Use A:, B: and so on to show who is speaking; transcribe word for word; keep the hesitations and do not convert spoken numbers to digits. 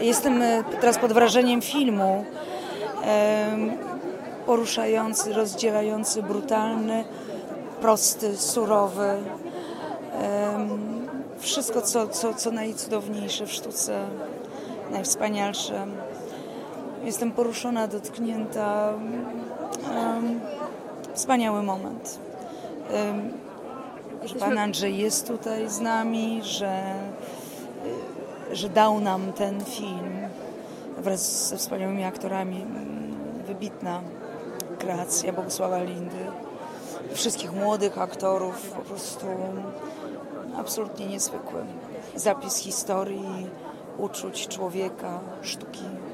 A: Jestem teraz pod wrażeniem filmu, poruszający, rozdzielający, brutalny, prosty, surowy. Wszystko, co, co, co najcudowniejsze w sztuce, najwspanialsze. Jestem poruszona, dotknięta. Wspaniały moment. Że Pan Andrzej jest tutaj z nami, że, że dał nam ten film wraz ze wspaniałymi aktorami. Wybitna kreacja Bogusława Lindy. Wszystkich młodych aktorów, po prostu absolutnie niezwykły. Zapis historii, uczuć człowieka, sztuki.